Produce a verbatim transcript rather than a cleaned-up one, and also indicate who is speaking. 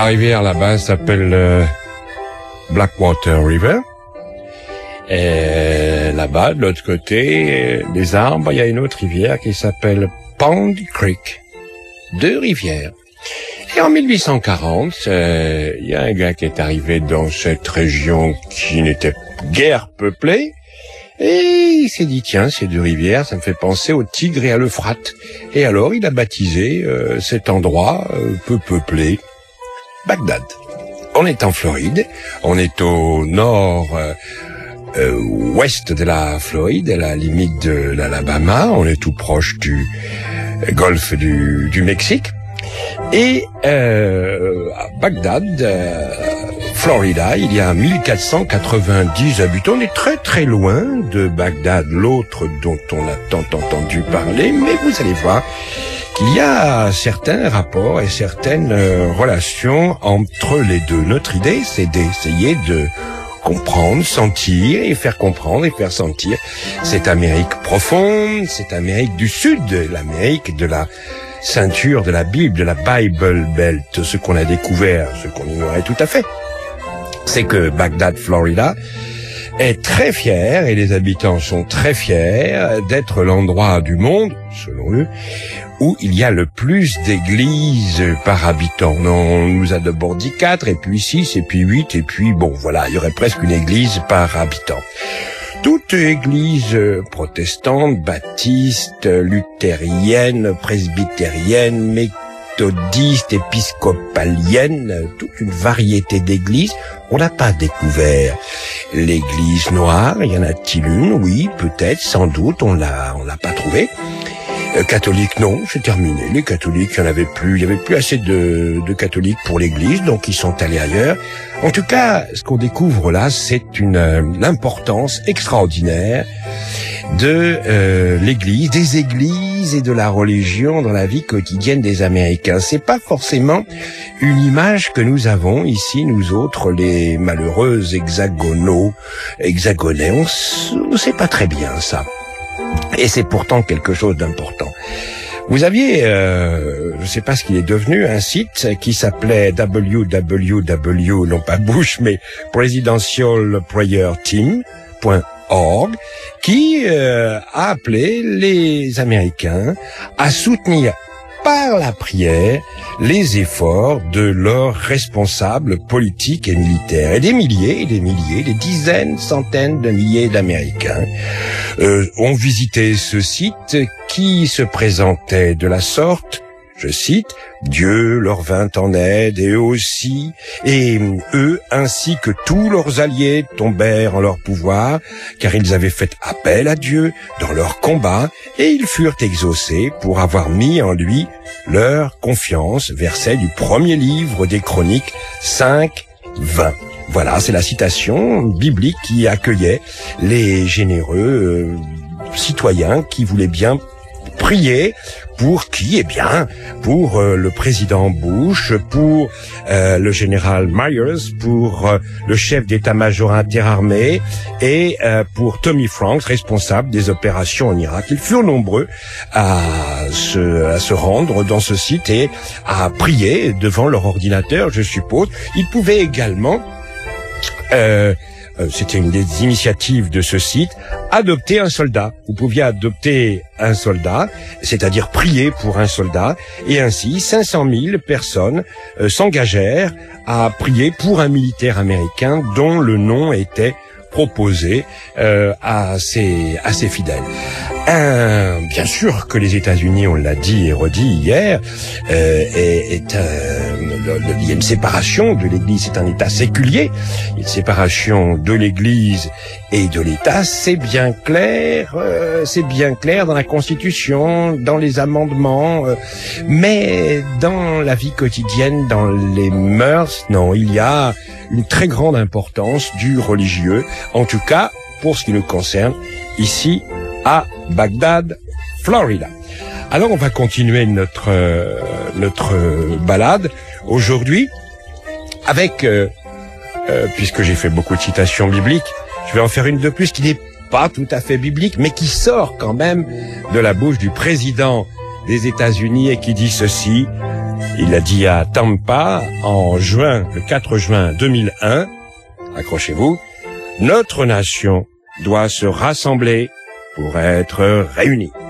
Speaker 1: La rivière là-bas s'appelle euh, Blackwater River. Et là-bas, de l'autre côté des arbres, il y a une autre rivière qui s'appelle Pond Creek. Deux rivières. Et en mille huit cent quarante, euh, il y a un gars qui est arrivé dans cette région qui n'était guère peuplée. Et il s'est dit, tiens, ces deux rivières, ça me fait penser au Tigre et à l'Euphrate. Et alors, il a baptisé euh, cet endroit euh, peu peuplé Bagdad. On est en Floride, on est au nord euh, euh, ouest de la Floride, à la limite de l'Alabama, on est tout proche du euh, golfe du, du Mexique. Et euh, à Bagdad, euh, Florida, il y a mille quatre cent quatre-vingt-dix habitants. On est très très loin de Bagdad, l'autre dont on a tant entendu parler, mais vous allez voir qu'il y a certains rapports et certaines euh, relations entre les deux. Notre idée, c'est d'essayer de comprendre, sentir et faire comprendre et faire sentir cette Amérique profonde, cette Amérique du Sud, l'Amérique de la ceinture de la Bible, de la Bible Belt. Ce qu'on a découvert, ce qu'on ignorait tout à fait, c'est que Bagdad, Florida, est très fier, et les habitants sont très fiers, d'être l'endroit du monde, selon eux, où il y a le plus d'églises par habitant. On nous a d'abord dit quatre, et puis six, et puis huit, et puis bon, voilà, il y aurait presque une église par habitant. Toute église protestante, baptiste, luthérienne, presbytérienne, méthodiste, épiscopalienne, toute une variété d'églises, on n'a pas découvert. L'église noire, y en a-t-il une? Oui, peut-être, sans doute, on l'a, on l'a pas trouvée. Euh, catholique, non, c'est terminé. Les catholiques, il y en avait plus, il y avait plus assez de, de catholiques pour l'église, donc ils sont allés ailleurs. En tout cas, ce qu'on découvre là, c'est une euh, l'importance extraordinaire de euh, l'église, des églises et de la religion dans la vie quotidienne des Américains. C'est pas forcément une image que nous avons ici, nous autres, les malheureux hexagonaux, hexagonais. On ne sait pas très bien ça. Et c'est pourtant quelque chose d'important. Vous aviez, euh, je ne sais pas ce qu'il est devenu, un site qui s'appelait w w w, non pas Bush, mais presidential prayer team point org, qui euh, a appelé les Américains à soutenir par la prière les efforts de leurs responsables politiques et militaires. Et des milliers et des milliers, des dizaines, centaines de milliers d'Américains euh, ont visité ce site qui se présentait de la sorte, je cite, « Dieu leur vint en aide et eux aussi, et eux ainsi que tous leurs alliés tombèrent en leur pouvoir, car ils avaient fait appel à Dieu dans leur combat, et ils furent exaucés pour avoir mis en lui leur confiance. » Verset du premier livre des Chroniques cinq, vingt. Voilà, c'est la citation biblique qui accueillait les généreux euh, citoyens qui voulaient bien prier pour qui? Eh bien, pour euh, le président Bush, pour euh, le général Myers, pour euh, le chef d'état-major interarmé et euh, pour Tommy Franks, responsable des opérations en Irak. Ils furent nombreux à se, à se rendre dans ce site et à prier devant leur ordinateur, je suppose. Ils pouvaient également... Euh, Euh, c'était une des initiatives de ce site, adopter un soldat. Vous pouviez adopter un soldat, c'est-à-dire prier pour un soldat, et ainsi cinq cent mille personnes euh, s'engagèrent à prier pour un militaire américain dont le nom était proposé euh, à ses à ses fidèles. Un, bien sûr que les États-Unis, on l'a dit et redit hier, euh, est, est un, le, le, il y a une séparation de l'Église, c'est un État séculier, il y a une séparation de l'Église et de l'État, c'est bien clair, euh, c'est bien clair dans la Constitution, dans les amendements, euh, mais dans la vie quotidienne, dans les mœurs, non, il y a une très grande importance du religieux, en tout cas pour ce qui nous concerne ici à Bagdad, Florida. Alors on va continuer notre euh, notre balade aujourd'hui avec, euh, euh, puisque j'ai fait beaucoup de citations bibliques, je vais en faire une de plus qui n'est pas tout à fait biblique, mais qui sort quand même de la bouche du président des États-Unis et qui dit ceci: Il l'a dit à Tampa en juin, le quatre juin deux mille un. Accrochez-vous. Notre nation doit se rassembler pour être réunie.